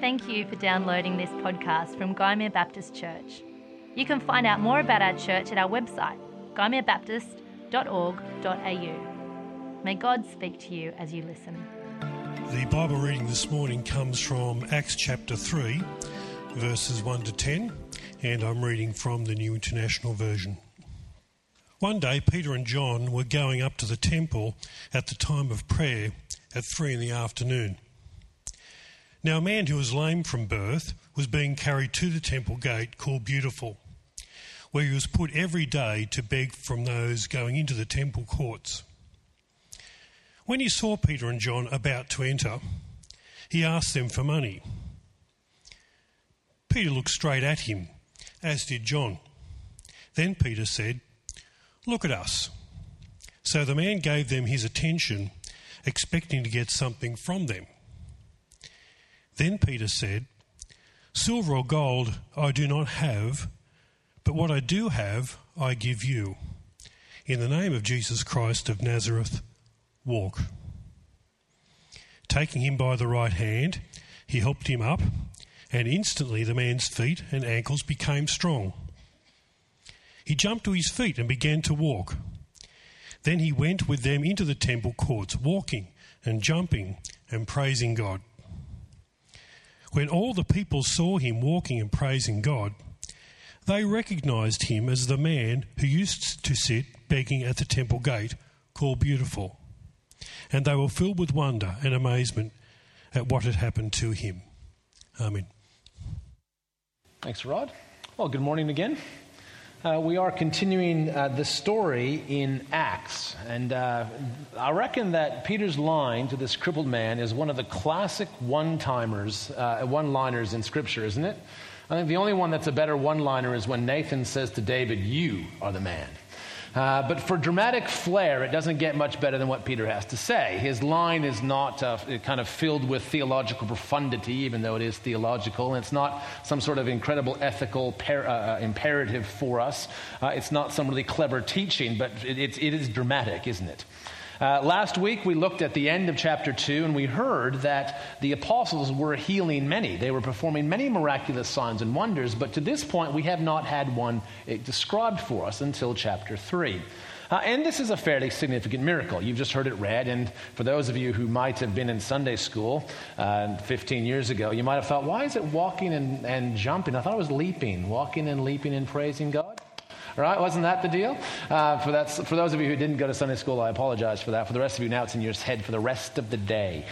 Thank you for downloading this podcast from Gymea Baptist Church. You can find out more about our church at our website, gymeabaptist.org.au. May God speak to you as you listen. The Bible reading this morning comes from Acts chapter 3, verses 1 to 10, and I'm reading from the New International Version. One day, Peter and John were going up to the temple at the time of prayer at 3 in the afternoon. Now a man who was lame from birth was being carried to the temple gate called Beautiful, where he was put every day to beg from those going into the temple courts. When he saw Peter and John about to enter, he asked them for money. Peter looked straight at him, as did John. Then Peter said, "Look at us." So the man gave them his attention, expecting to get something from them. Then Peter said, "Silver or gold I do not have, but what I do have I give you. In the name of Jesus Christ of Nazareth, walk." Taking him by the right hand, he helped him up, and instantly the man's feet and ankles became strong. He jumped to his feet and began to walk. Then he went with them into the temple courts, walking and jumping and praising God. When all the people saw him walking and praising God, they recognized him as the man who used to sit begging at the temple gate called Beautiful, and they were filled with wonder and amazement at what had happened to him. Amen. Thanks, Rod. Well, good morning again. We are continuing the story in Acts, and I reckon that Peter's line to this crippled man is one of the classic one-liners in Scripture, isn't it? I think the only one that's a better one-liner is when Nathan says to David, "You are the man." But for dramatic flair, it doesn't get much better than what Peter has to say. His line is not kind of filled with theological profundity, even though it is theological. And it's not some sort of incredible ethical imperative for us. It's not some really clever teaching, but it is dramatic, isn't it? Last week, we looked at the end of chapter 2, and we heard that the apostles were healing many. They were performing many miraculous signs and wonders, but to this point, we have not had one described for us until chapter 3. And this is a fairly significant miracle. You've just heard it read, and for those of you who might have been in Sunday school 15 years ago, you might have thought, why is it walking and jumping? I thought it was leaping, walking and leaping and praising God. Right? Wasn't that the deal? For those of you who didn't go to Sunday school, I apologize for that. For the rest of you, now it's in your head for the rest of the day,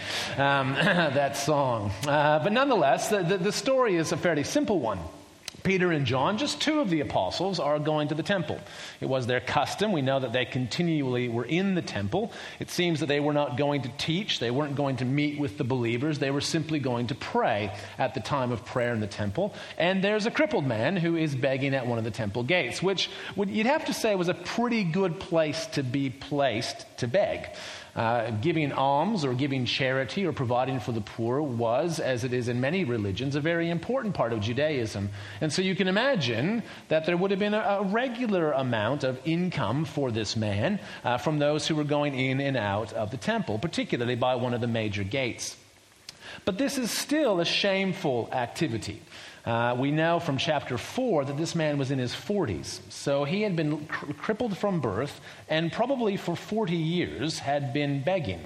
that song. But nonetheless, the story is a fairly simple one. Peter and John, just two of the apostles, are going to the temple. It was their custom. We know that they continually were in the temple. It seems that they were not going to teach. They weren't going to meet with the believers. They were simply going to pray at the time of prayer in the temple. And there's a crippled man who is begging at one of the temple gates, which you'd have to say was a pretty good place to be placed to beg. Giving alms or giving charity or providing for the poor was, as it is in many religions, a very important part of Judaism. And so you can imagine that there would have been a regular amount of income for this man from those who were going in and out of the temple, particularly by one of the major gates. But this is still a shameful activity. We know from chapter 4 that this man was in his 40s. So he had been crippled from birth and probably for 40 years had been begging.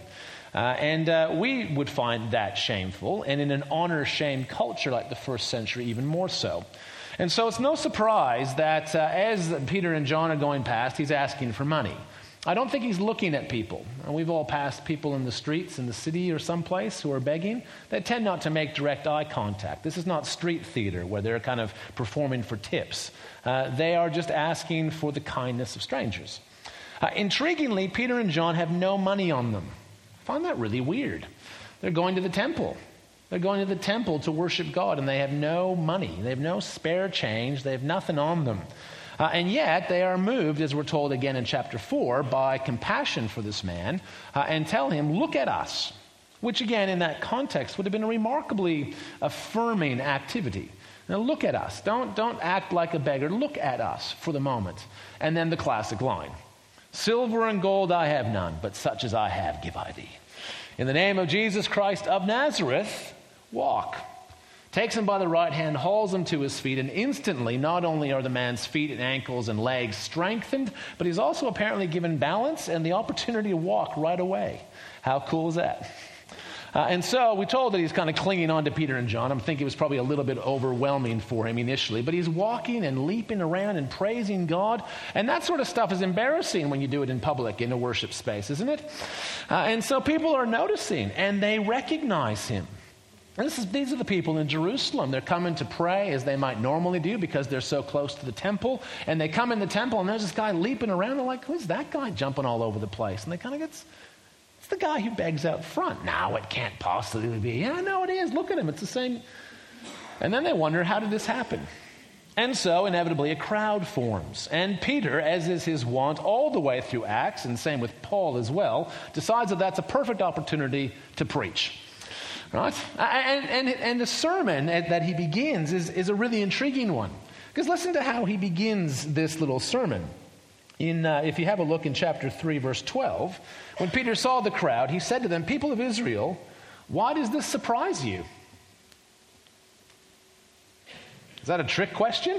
And we would find that shameful, and in an honor-shame culture like the first century, even more so. And so it's no surprise that as Peter and John are going past, he's asking for money. I don't think he's looking at people. We've all passed people in the streets in the city or someplace who are begging. They tend not to make direct eye contact. This is not street theater where they're kind of performing for tips. They are just asking for the kindness of strangers. Intriguingly, Peter and John have no money on them. I find that really weird. They're going to the temple. They're going to the temple to worship God, and they have no money. They have no spare change. They have nothing on them. And yet they are moved, as we're told again in chapter 4, by compassion for this man and tell him, "Look at us," which again in that context would have been a remarkably affirming activity. Now look at us. Don't act like a beggar. Look at us for the moment. And then the classic line, "Silver and gold I have none, but such as I have give I thee. In the name of Jesus Christ of Nazareth, walk." takes him by the right hand, hauls him to his feet, and instantly not only are the man's feet and ankles and legs strengthened, but he's also apparently given balance and the opportunity to walk right away. How cool is that? And so we're told that he's kind of clinging on to Peter and John. I'm thinking it was probably a little bit overwhelming for him initially, but he's walking and leaping around and praising God. And that sort of stuff is embarrassing when you do it in public in a worship space, isn't it? And so people are noticing and they recognize him. And these are the people in Jerusalem. They're coming to pray as they might normally do because they're so close to the temple. And they come in the temple and there's this guy leaping around. They're like, who's that guy jumping all over the place? And they kind of get... It's the guy who begs out front. No, it can't possibly be. Yeah, no, it is. Look at him. It's the same. And then they wonder, how did this happen? And so, inevitably, a crowd forms. And Peter, as is his wont all the way through Acts, and same with Paul as well, decides that that's a perfect opportunity to preach. Right? And the sermon that he begins is a really intriguing one. Because listen to how he begins this little sermon. If you have a look in chapter 3, verse 12, when Peter saw the crowd, he said to them, "People of Israel, why does this surprise you?" Is that a trick question?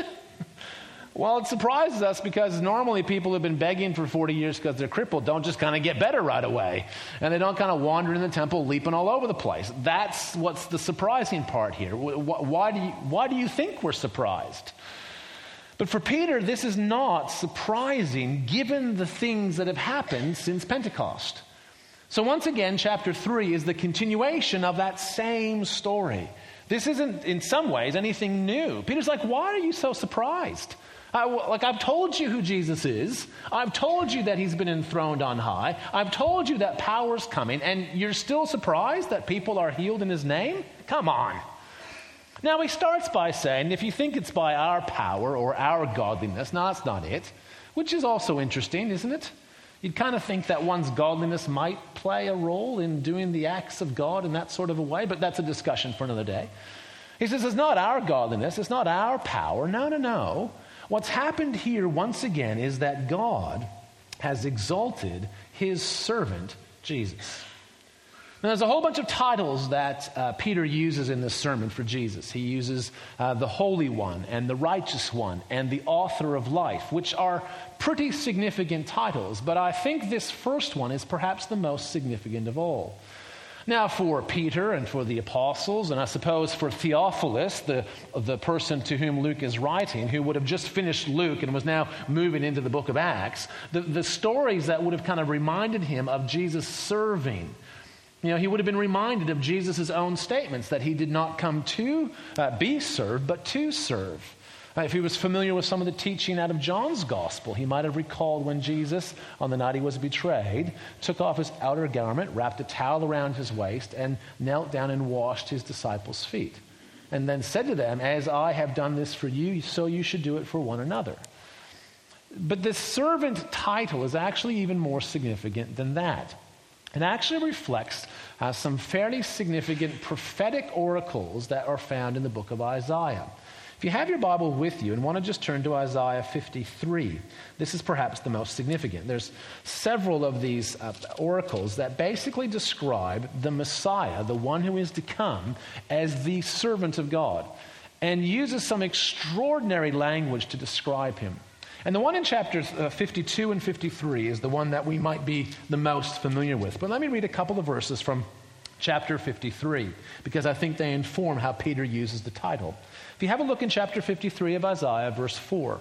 Well, it surprises us because normally people who've been begging for 40 years because they're crippled don't just kind of get better right away. And they don't kind of wander in the temple leaping all over the place. That's what's the surprising part here. Why do you think we're surprised? But for Peter, this is not surprising given the things that have happened since Pentecost. So once again, chapter 3 is the continuation of that same story. This isn't, in some ways, anything new. Peter's like, why are you so surprised? I've told you who Jesus is. I've told you that he's been enthroned on high. I've told you that power's coming, and you're still surprised that people are healed in his name? Come on. Now, he starts by saying, if you think it's by our power or our godliness, no, that's not it, which is also interesting, isn't it? You'd kind of think that one's godliness might play a role in doing the acts of God in that sort of a way, but that's a discussion for another day. He says, it's not our godliness, it's not our power. No. What's happened here, once again, is that God has exalted his servant, Jesus. Now, there's a whole bunch of titles that Peter uses in this sermon for Jesus. He uses the Holy One and the Righteous One and the Author of Life, which are pretty significant titles. But I think this first one is perhaps the most significant of all. Now, for Peter and for the apostles, and I suppose for Theophilus, the person to whom Luke is writing, who would have just finished Luke and was now moving into the book of Acts, the stories that would have kind of reminded him of Jesus serving. You know, he would have been reminded of Jesus' own statements that he did not come to be served, but to serve. If he was familiar with some of the teaching out of John's gospel, he might have recalled when Jesus, on the night he was betrayed, took off his outer garment, wrapped a towel around his waist, and knelt down and washed his disciples' feet. And then said to them, "As I have done this for you, so you should do it for one another." But this servant title is actually even more significant than that. It actually reflects some fairly significant prophetic oracles that are found in the book of Isaiah. If you have your Bible with you and want to just turn to Isaiah 53, this is perhaps the most significant. There's several of these oracles that basically describe the Messiah, the one who is to come, as the servant of God, and uses some extraordinary language to describe him. And the one in chapters 52 and 53 is the one that we might be the most familiar with. But let me read a couple of verses from chapter 53, because I think they inform how Peter uses the title. If you have a look in chapter 53 of Isaiah, verse 4.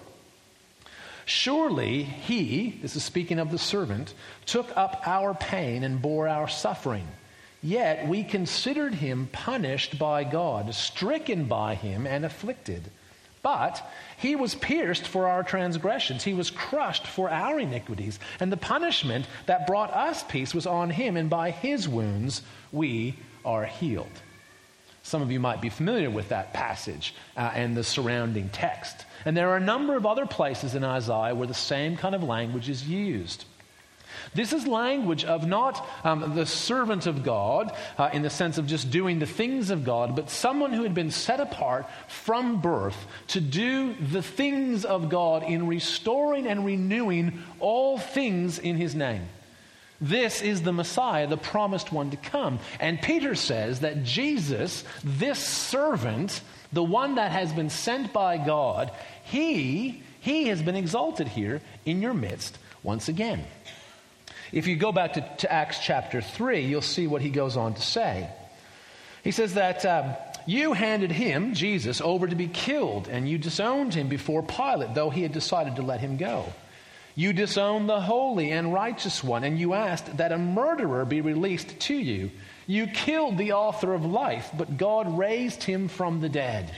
"Surely he," this is speaking of the servant, "took up our pain and bore our suffering. Yet we considered him punished by God, stricken by him and afflicted. But he was pierced for our transgressions. He was crushed for our iniquities. And the punishment that brought us peace was on him, and by his wounds we are healed." Some of you might be familiar with that passage and the surrounding text. And there are a number of other places in Isaiah where the same kind of language is used. This is language of not the servant of God in the sense of just doing the things of God, but someone who had been set apart from birth to do the things of God in restoring and renewing all things in his name. This is the Messiah, the promised one to come. And Peter says that Jesus, this servant, the one that has been sent by God, he has been exalted here in your midst once again. If you go back to Acts chapter 3, you'll see what he goes on to say. He says that you handed him, Jesus, over to be killed, and you disowned him before Pilate, though he had decided to let him go. You disowned the holy and righteous one, and you asked that a murderer be released to you. You killed the author of life, but God raised him from the dead.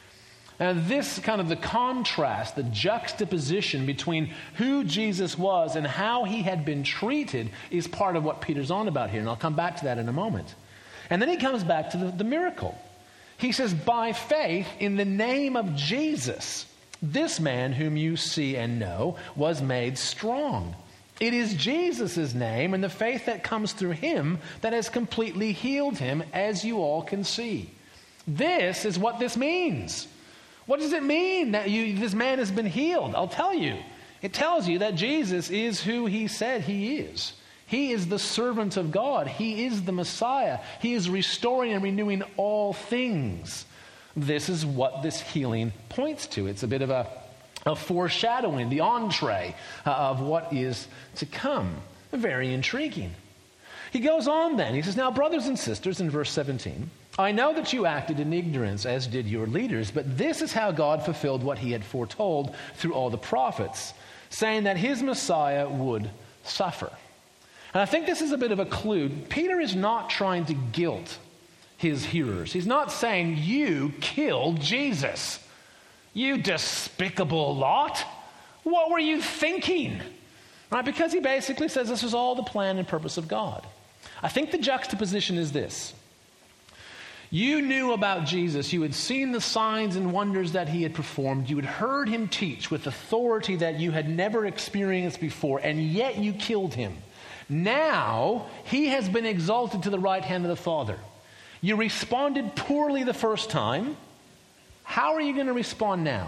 And this kind of the contrast, the juxtaposition between who Jesus was and how he had been treated is part of what Peter's on about here, and I'll come back to that in a moment. And then he comes back to the miracle. He says, by faith in the name of Jesus, this man whom you see and know was made strong. It is Jesus' name and the faith that comes through him that has completely healed him, as you all can see. This is what this means. What does it mean that this man has been healed? I'll tell you. It tells you that Jesus is who he said he is. He is the servant of God. He is the Messiah. He is restoring and renewing all things. This is what this healing points to. It's a bit of a foreshadowing, the entree of what is to come. Very intriguing. He goes on then. He says, now, brothers and sisters, in verse 17, I know that you acted in ignorance, as did your leaders, but this is how God fulfilled what he had foretold through all the prophets, saying that his Messiah would suffer. And I think this is a bit of a clue. Peter is not trying to guilt his hearers. He's not saying, you killed Jesus. You despicable lot. What were you thinking? Right? Because he basically says this is all the plan and purpose of God. I think the juxtaposition is this. You knew about Jesus. You had seen the signs and wonders that he had performed. You had heard him teach with authority that you had never experienced before, and yet you killed him. Now, he has been exalted to the right hand of the Father. You responded poorly the first time. How are you going to respond now?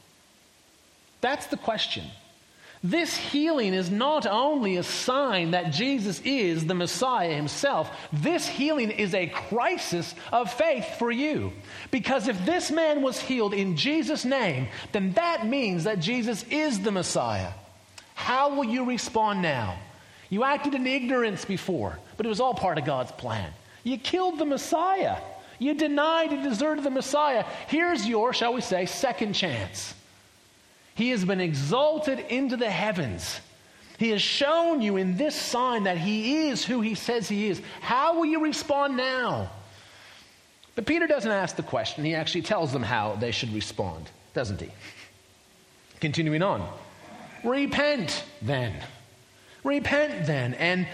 That's the question. This healing is not only a sign that Jesus is the Messiah himself. This healing is a crisis of faith for you. Because if this man was healed in Jesus' name, then that means that Jesus is the Messiah. How will you respond now? You acted in ignorance before, but it was all part of God's plan. You killed the Messiah. You denied and deserted the Messiah. Here's your, shall we say, second chance. He has been exalted into the heavens. He has shown you in this sign that he is who he says he is. How will you respond now? But Peter doesn't ask the question. He actually tells them how they should respond, doesn't he? Continuing on. Repent then. Repent then and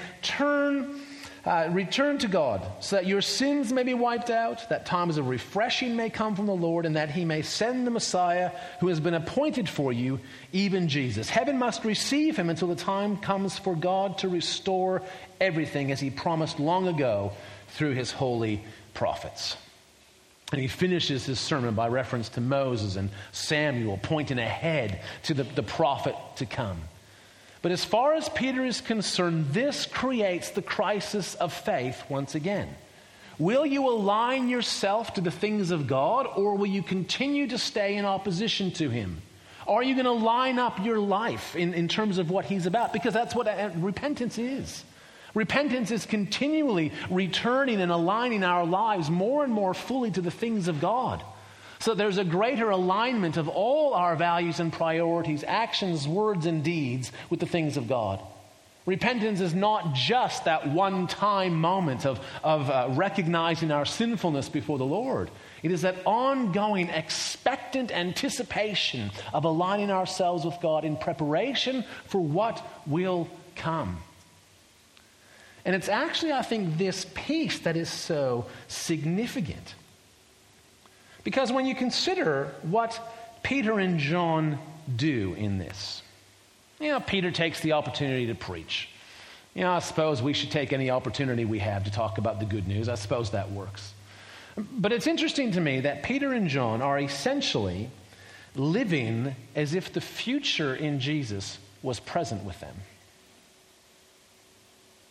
return to God, so that your sins may be wiped out, that times of refreshing may come from the Lord, and that he may send the Messiah who has been appointed for you, even Jesus. Heaven must receive him until the time comes for God to restore everything as he promised long ago through his holy prophets. And he finishes his sermon by reference to Moses and Samuel, pointing ahead to the prophet to come. But as far as Peter is concerned, this creates the crisis of faith once again. Will you align yourself to the things of God, or will you continue to stay in opposition to him? Are you going to line up your life in terms of what he's about? Because that's what repentance is. Repentance is continually returning and aligning our lives more and more fully to the things of God. So there's a greater alignment of all our values and priorities, actions, words, and deeds with the things of God. Repentance is not just that one-time moment of recognizing our sinfulness before the Lord. It is that ongoing, expectant anticipation of aligning ourselves with God in preparation for what will come. And it's actually, I think, this piece that is so significant. Because when you consider what Peter and John do in this, Peter takes the opportunity to preach. I suppose we should take any opportunity we have to talk about the good news. I suppose that works. But it's interesting to me that Peter and John are essentially living as if the future in Jesus was present with them.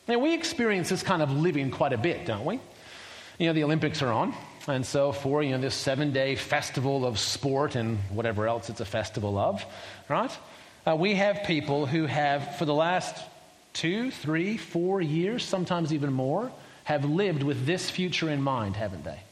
Now, we experience this kind of living quite a bit, don't we? You know, the Olympics are on, and so for, this 7-day festival of sport and whatever else it's a festival of, right? We have people who have, for the last 2, 3, 4 years, sometimes even more, have lived with this future in mind, haven't they?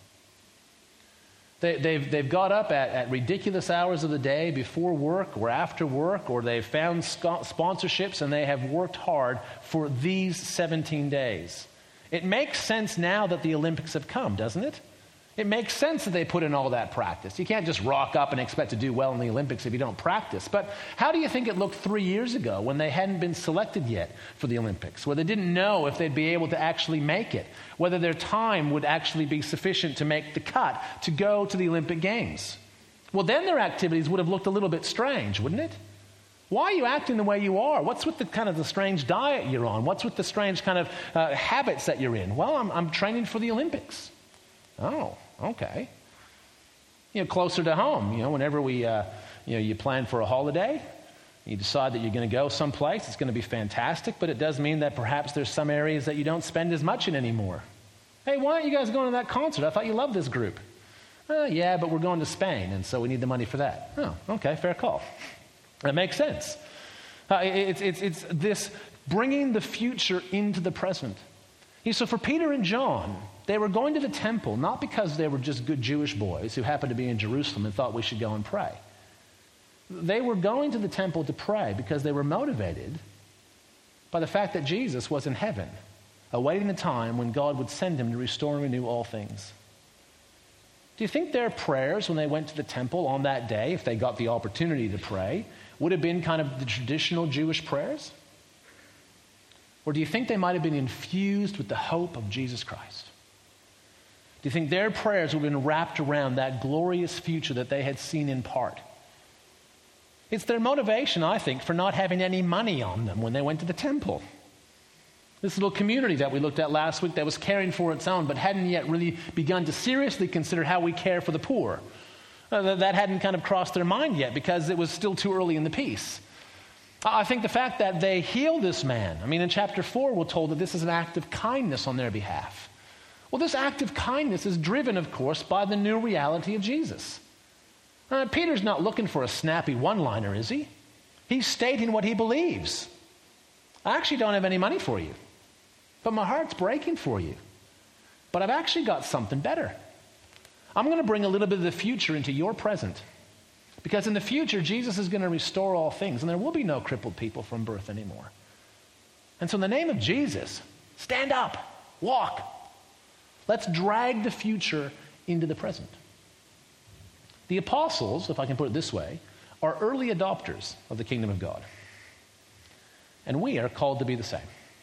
They've got up at ridiculous hours of the day before work or after work, or they've found sponsorships and they have worked hard for these 17 days. It makes sense now that the Olympics have come, doesn't it? It makes sense that they put in all that practice. You can't just rock up and expect to do well in the Olympics if you don't practice. But how do you think it looked 3 years ago when they hadn't been selected yet for the Olympics, where they didn't know if they'd be able to actually make it, whether their time would actually be sufficient to make the cut to go to the Olympic Games? Well, then their activities would have looked a little bit strange, wouldn't it? Why are you acting the way you are? What's with the kind of the strange diet you're on? What's with the strange kind of habits that you're in? Well, I'm training for the Olympics. Oh, okay. Closer to home, whenever we, you plan for a holiday, you decide that you're going to go someplace, it's going to be fantastic, but it does mean that perhaps there's some areas that you don't spend as much in anymore. Hey, why aren't you guys going to that concert? I thought you loved this group. Yeah, but we're going to Spain, and so we need the money for that. Oh, okay, fair call. That makes sense. It's this bringing the future into the present. So for Peter and John, they were going to the temple not because they were just good Jewish boys who happened to be in Jerusalem and thought we should go and pray. They were going to the temple to pray because they were motivated by the fact that Jesus was in heaven, awaiting the time when God would send him to restore and renew all things. Do you think their prayers when they went to the temple on that day, if they got the opportunity to pray, would have been kind of the traditional Jewish prayers? Or do you think they might have been infused with the hope of Jesus Christ? Do you think their prayers would have been wrapped around that glorious future that they had seen in part? It's their motivation, I think, for not having any money on them when they went to the temple. This little community that we looked at last week that was caring for its own but hadn't yet really begun to seriously consider how we care for the poor. That hadn't kind of crossed their mind yet because it was still too early in the piece. I think the fact that they healed this man, in chapter 4 we're told that this is an act of kindness on their behalf. Well, this act of kindness is driven, of course, by the new reality of Jesus. Peter's not looking for a snappy one-liner, is he? He's stating what he believes. I actually don't have any money for you, but my heart's breaking for you. But I've actually got something better. I'm going to bring a little bit of the future into your present. Because in the future, Jesus is going to restore all things, and there will be no crippled people from birth anymore. And so in the name of Jesus, stand up, walk. Let's drag the future into the present. The apostles, if I can put it this way, are early adopters of the kingdom of God. And we are called to be the same.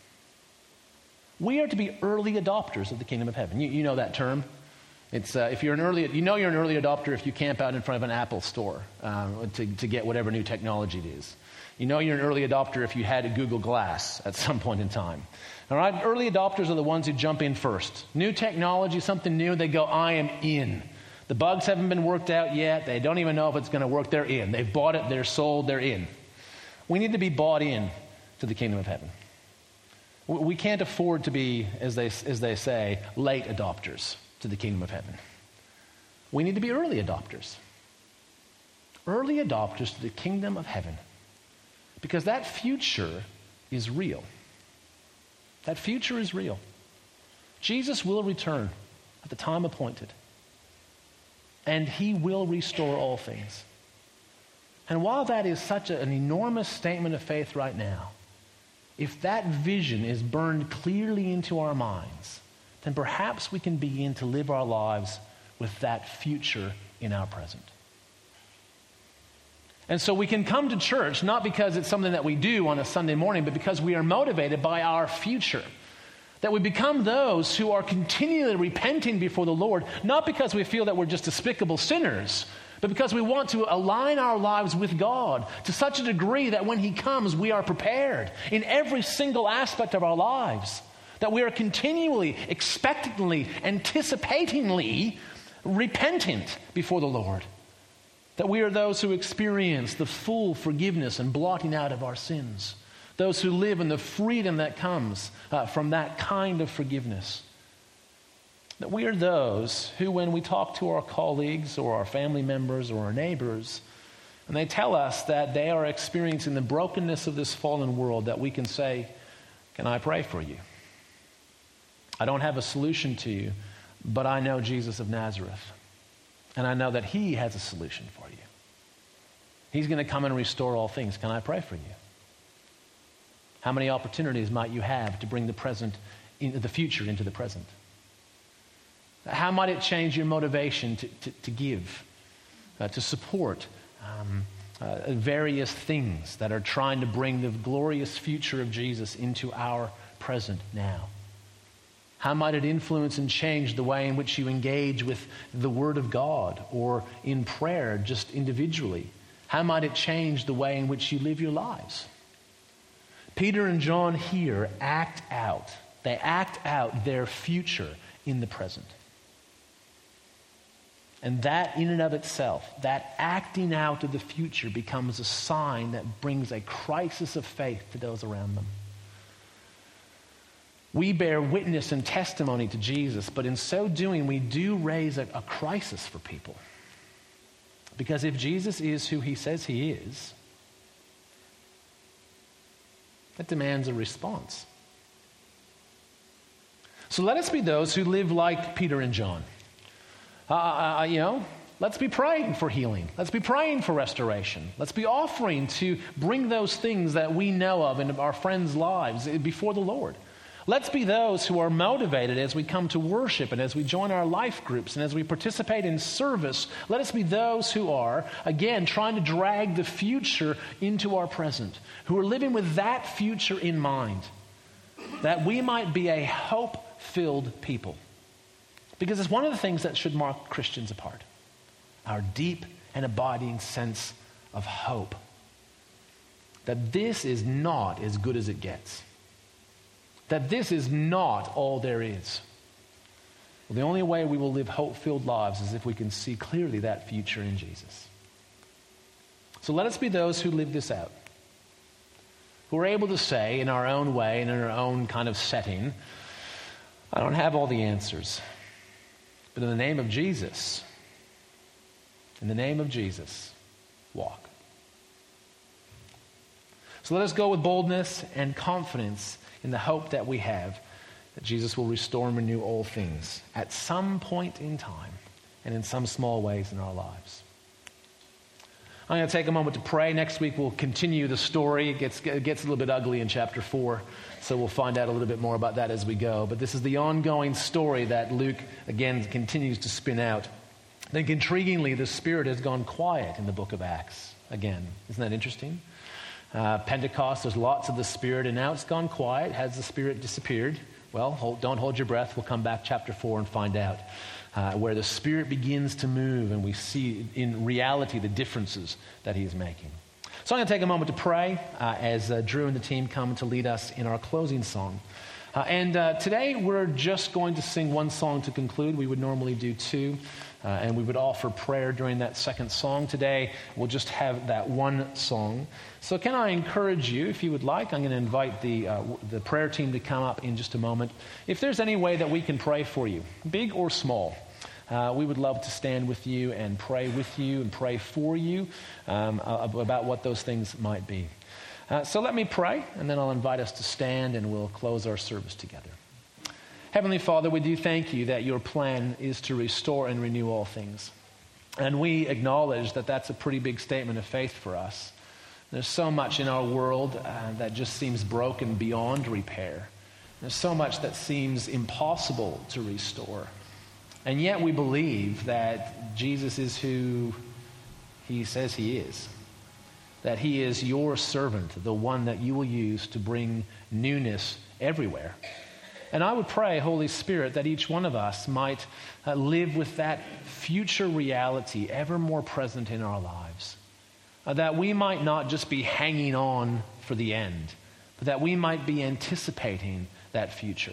We are to be early adopters of the kingdom of heaven. You know that term. It's if you're an early adopter if you camp out in front of an Apple store to get whatever new technology it is. You know you're an early adopter if you had a Google Glass at some point in time. All right, early adopters are the ones who jump in first. New technology, something new, they go, I am in. The bugs haven't been worked out yet. They don't even know if it's going to work. They're in. They've bought it. They're sold. They're in. We need to be bought in to the kingdom of heaven. We can't afford to be, as they say, late adopters to the kingdom of heaven. We need to be early adopters. Early adopters to the kingdom of heaven. Because that future is real. That future is real. Jesus will return at the time appointed. And he will restore all things. And while that is such an enormous statement of faith right now, if that vision is burned clearly into our minds, then perhaps we can begin to live our lives with that future in our present. And so we can come to church not because it's something that we do on a Sunday morning, but because we are motivated by our future. That we become those who are continually repenting before the Lord, not because we feel that we're just despicable sinners, but because we want to align our lives with God to such a degree that when he comes, we are prepared in every single aspect of our lives. That we are continually, expectantly, anticipatingly repentant before the Lord. That we are those who experience the full forgiveness and blotting out of our sins. those who live in the freedom that comes from that kind of forgiveness. That we are those who, when we talk to our colleagues or our family members or our neighbors, and they tell us that they are experiencing the brokenness of this fallen world, that we can say, "Can I pray for you? I don't have a solution to you, but I know Jesus of Nazareth, and I know that he has a solution for you. He's going to come and restore all things. Can I pray for you?" How many opportunities might you have to bring the future into the present? How might it change your motivation to give, to support various things that are trying to bring the glorious future of Jesus into our present now? How might it influence and change the way in which you engage with the Word of God or in prayer just individually? How might it change the way in which you live your lives? Peter and John here act out. They act out their future in the present. And that in and of itself, that acting out of the future becomes a sign that brings a crisis of faith to those around them. We bear witness and testimony to Jesus, but in so doing, we do raise a crisis for people. Because if Jesus is who he says he is, that demands a response. So let us be those who live like Peter and John. Let's be praying for healing. Let's be praying for restoration. Let's be offering to bring those things that we know of in our friends' lives before the Lord. Let's be those who are motivated as we come to worship and as we join our life groups and as we participate in service. Let us be those who are, again, trying to drag the future into our present, who are living with that future in mind, that we might be a hope-filled people. Because it's one of the things that should mark Christians apart, our deep and abiding sense of hope. That this is not as good as it gets. That this is not all there is. Well, the only way we will live hope-filled lives is if we can see clearly that future in Jesus. So let us be those who live this out, who are able to say in our own way and in our own kind of setting, "I don't have all the answers, but in the name of Jesus, walk." So let us go with boldness and confidence in the hope that we have that Jesus will restore and renew all things at some point in time and in some small ways in our lives. I'm going to take a moment to pray. Next week we'll continue the story. It gets a little bit ugly in chapter 4, so we'll find out a little bit more about that as we go. But this is the ongoing story that Luke, again, continues to spin out. I think intriguingly, the Spirit has gone quiet in the book of Acts. Again, isn't that interesting? Pentecost, there's lots of the Spirit, and now it's gone quiet. Has the Spirit disappeared? Well, don't hold your breath. We'll come back chapter 4 and find out where the Spirit begins to move, and we see in reality the differences that he is making. So I'm going to take a moment to pray as Drew and the team come to lead us in our closing song. And today we're just going to sing one song to conclude. We would normally do two. And we would offer prayer during that second song. Today, we'll just have that one song. So can I encourage you, if you would like, I'm going to invite the prayer team to come up in just a moment. If there's any way that we can pray for you, big or small, we would love to stand with you and pray with you and pray for you about what those things might be. So let me pray, and then I'll invite us to stand and we'll close our service together. Heavenly Father, we do thank you that your plan is to restore and renew all things. And we acknowledge that that's a pretty big statement of faith for us. There's so much in our world that just seems broken beyond repair. There's so much that seems impossible to restore. And yet we believe that Jesus is who he says he is. That he is your servant, the one that you will use to bring newness everywhere. And I would pray, Holy Spirit, that each one of us might live with that future reality ever more present in our lives. That we might not just be hanging on for the end, but that we might be anticipating that future.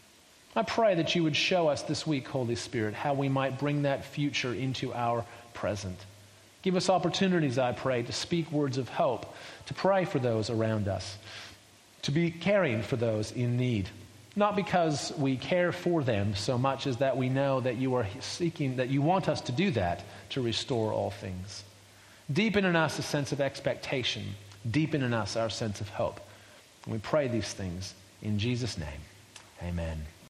I pray that you would show us this week, Holy Spirit, how we might bring that future into our present. Give us opportunities, I pray, to speak words of hope, to pray for those around us. to be caring for those in need. Not because we care for them so much as that we know that you are seeking, that you want us to do that, to restore all things. Deepen in us a sense of expectation. Deepen in us our sense of hope. And we pray these things in Jesus' name. Amen.